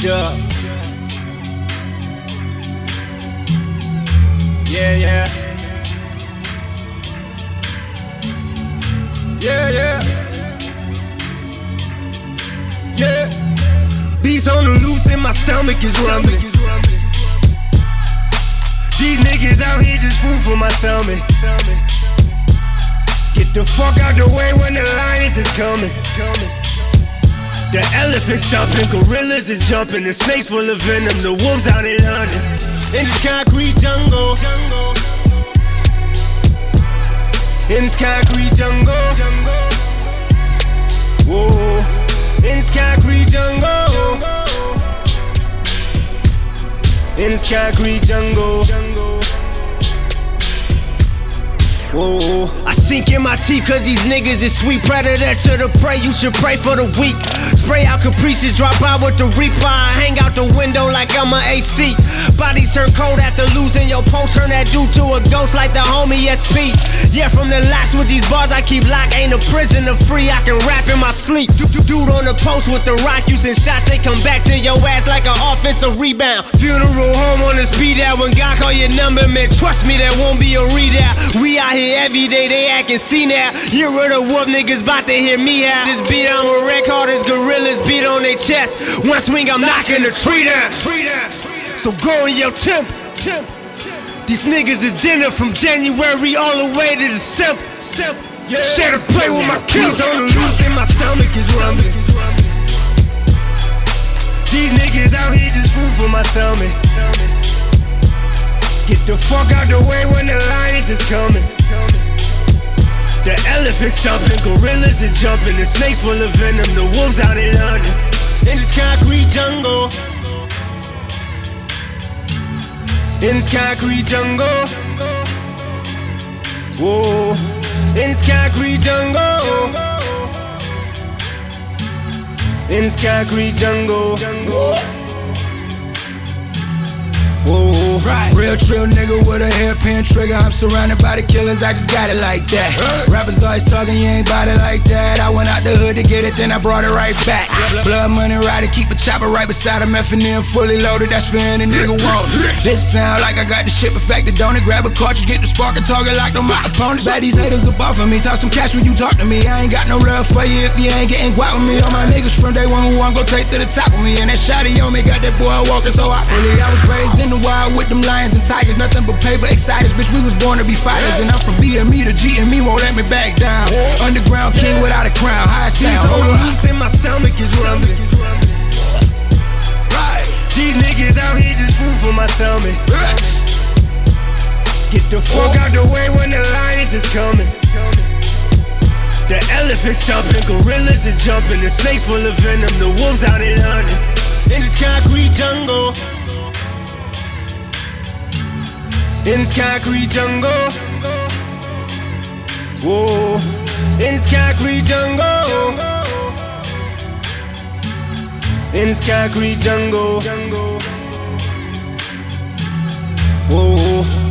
Yeah. Yeah, yeah. Yeah, yeah. Yeah. Beats on the loose and my stomach is rumbling. These niggas out here just food for my stomach. Get the fuck out the way when the lions is coming. The elephants stomping, gorillas is jumping, the snakes full of venom, the wolves out in London. In this concrete jungle. In this concrete jungle. Whoa. In this concrete jungle. In this concrete jungle. Whoa. I sink in my teeth cause these niggas is sweet. Predator to the prey, you should pray for the weak. Spray out caprices, drop out with the reaper. I hang out the window like I'm a AC. Bodies turn cold after losing your pole. Turn that dude to a ghost like the homie SP. Yeah, from the locks with these bars I keep locked. Ain't a prisoner free, I can rap in my sleep. Dude on the post with the rock using shots. They come back to your ass like an offensive rebound. Funeral home on the speed out. When God call your number, man, trust me, there won't be a readout. We out here every day, they actin' see now. You heard of whoop niggas bout to hear me out. This beat I'm a wreck, all this gorillas beat on their chest. One swing, I'm knocking the tree down. So go in your temp. These niggas is dinner from January all the way to December. Share to play with my kids on the loose and my stomach is rumbling. These niggas out here just food for my stomach. Get the fuck out the way when the lions is coming. The elephants stomping, gorillas is jumping, the snakes full of venom, the wolves out in London. In this concrete jungle. In this concrete jungle. Whoa. In this concrete jungle. In this concrete jungle. Whoa. Right. Real trill nigga with a hairpin trigger. I'm surrounded by the killers, I just got it like that. Rappers always talking, you ain't bout it like that. I went out the hood to get it, then I brought it right back. Blood money rider, keep a chopper right beside him. Effing in fully loaded, that's for any nigga want. This sound like I got the shit perfected, don't it? Grab a cartridge, get the spark and target like on my opponents. Bet these haters are buffing me, talk some cash when you talk to me. I ain't got no love for you if you ain't getting guap with me. All my niggas from day one who want go take to the top with me. And that shotty on me got that boy walking so awkwardly. I was raised in the wild with them lions and tigers, nothing but paper excited. Bitch, we was born to be fighters, and I'm from BME to GME, won't let me back down. Underground king without a crown, high sound. These on loose and my stomach is rumbling. These niggas out here just food for my stomach. Get the fuck out the way when the lions is coming. The elephants stomping, gorillas is jumping, the snakes full of venom, the wolves out in London. In this concrete jungle. In this concrete jungle. Whoa. In this concrete jungle. In this concrete jungle. Whoa.